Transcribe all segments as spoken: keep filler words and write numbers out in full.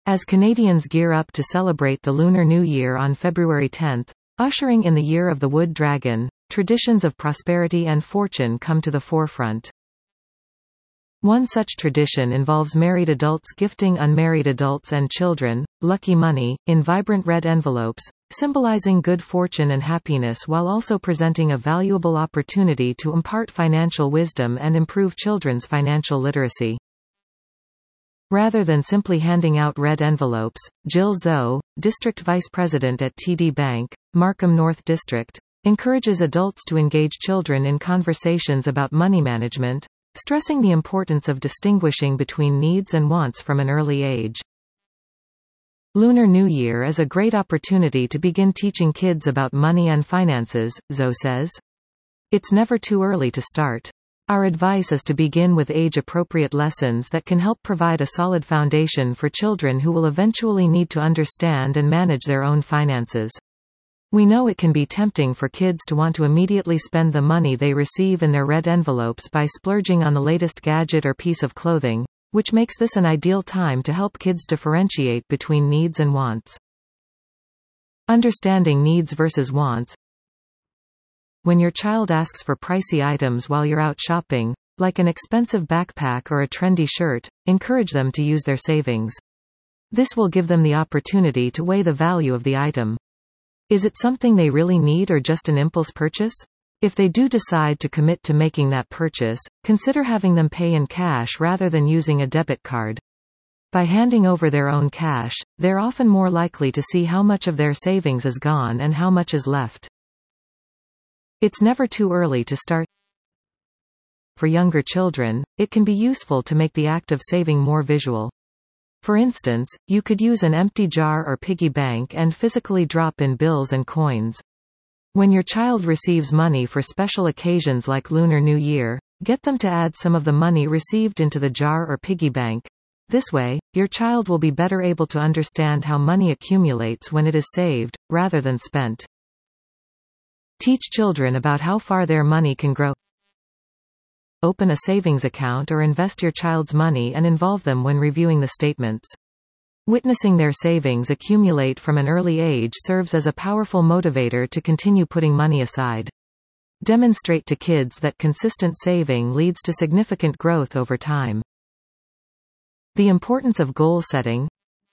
As Canadians gear up to celebrate the Lunar New Year on February tenth, ushering in the Year of the Wood Dragon, traditions of prosperity and fortune come to the forefront. One such tradition involves married adults gifting unmarried adults and children lucky money in vibrant red envelopes, symbolizing good fortune and happiness while also presenting a valuable opportunity to impart financial wisdom and improve children's financial literacy. Rather than simply handing out red envelopes, Jill Zoe, District Vice President at T D Bank, Markham North District, encourages adults to engage children in conversations about money management, stressing the importance of distinguishing between needs and wants from an early age. Lunar New Year is a great opportunity to begin teaching kids about money and finances, Zoe says. It's never too early to start. Our advice is to begin with age-appropriate lessons that can help provide a solid foundation for children who will eventually need to understand and manage their own finances. We know it can be tempting for kids to want to immediately spend the money they receive in their red envelopes by splurging on the latest gadget or piece of clothing, which makes this an ideal time to help kids differentiate between needs and wants. Understanding needs versus wants. When your child asks for pricey items while you're out shopping, like an expensive backpack or a trendy shirt, encourage them to use their savings. This will give them the opportunity to weigh the value of the item. Is it something they really need or just an impulse purchase? If they do decide to commit to making that purchase, consider having them pay in cash rather than using a debit card. By handing over their own cash, they're often more likely to see how much of their savings is gone and how much is left. It's never too early to start. For younger children, it can be useful to make the act of saving more visual. For instance, you could use an empty jar or piggy bank and physically drop in bills and coins. When your child receives money for special occasions like Lunar New Year, get them to add some of the money received into the jar or piggy bank. This way, your child will be better able to understand how money accumulates when it is saved, rather than spent. Teach children about how far their money can grow. Open a savings account or invest your child's money and involve them when reviewing the statements. Witnessing their savings accumulate from an early age serves as a powerful motivator to continue putting money aside. Demonstrate to kids that consistent saving leads to significant growth over time. The importance of goal setting.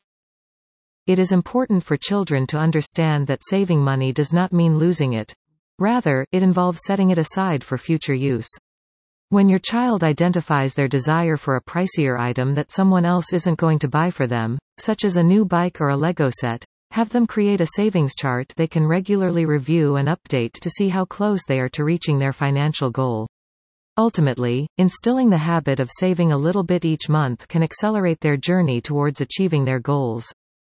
It is important for children to understand that saving money does not mean losing it. Rather, it involves setting it aside for future use. When your child identifies their desire for a pricier item that someone else isn't going to buy for them, such as a new bike or a Lego set, have them create a savings chart they can regularly review and update to see how close they are to reaching their financial goal. Ultimately, instilling the habit of saving a little bit each month can accelerate their journey towards achieving their goals.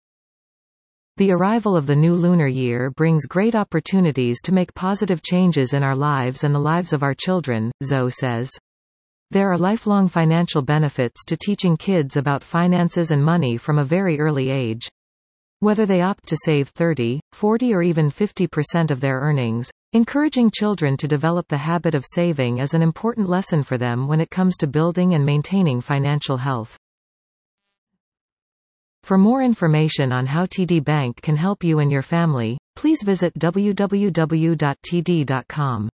The arrival of the new lunar year brings great opportunities to make positive changes in our lives and the lives of our children, Zoe says. There are lifelong financial benefits to teaching kids about finances and money from a very early age. Whether they opt to save thirty, forty or even fifty percent of their earnings, encouraging children to develop the habit of saving is an important lesson for them when it comes to building and maintaining financial health. For more information on how T D Bank can help you and your family, please visit w w w dot t d dot com.